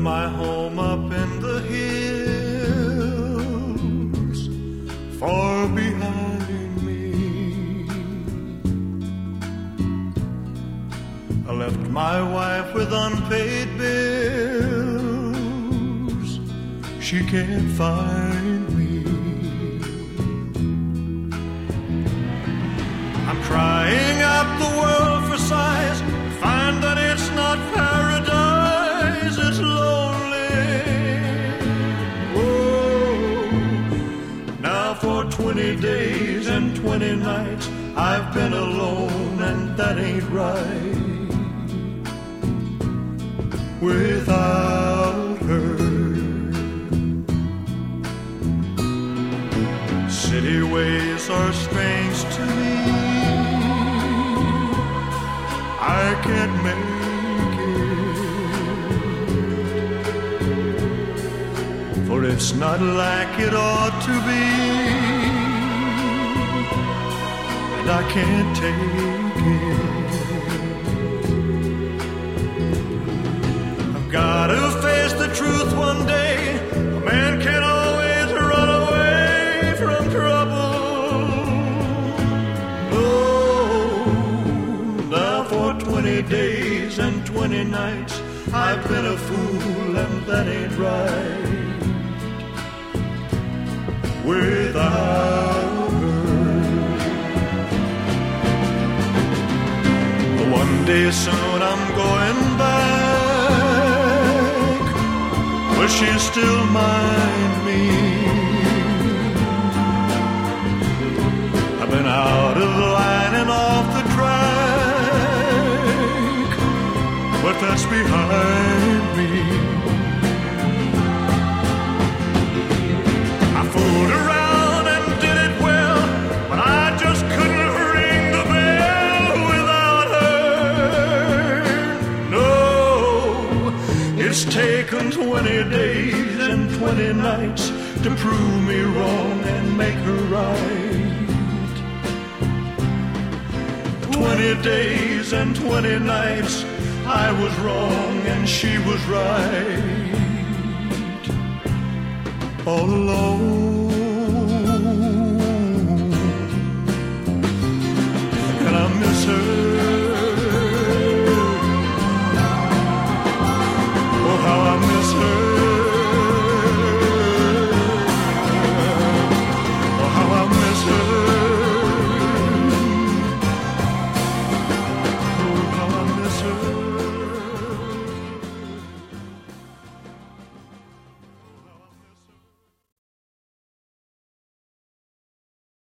my home up in the hills, far behind me. I left my wife with unpaid bills. She can't find me. I'm crying out the world for sighs, find that it's not paradise, it's lonely. Oh, now for 20 days and 20 nights I've been alone, and that ain't right. Without her, city ways are strange to me. I can't make it, for it's not like it ought to be, and I can't take it. I've got to face the truth one day. A man can't always run away from trouble. Now for 20 days and 20 nights I've been a fool, and that ain't right. Without her, one day soon I'm going back, but she'll still mind me. I've been out of line and off the track, but that's behind me. I fooled around and did it well, but I just couldn't ring the bell without her. No, it's taken 20 days and 20 nights to prove me wrong and make her right. 20 days and 20 nights I was wrong and she was right, all alone.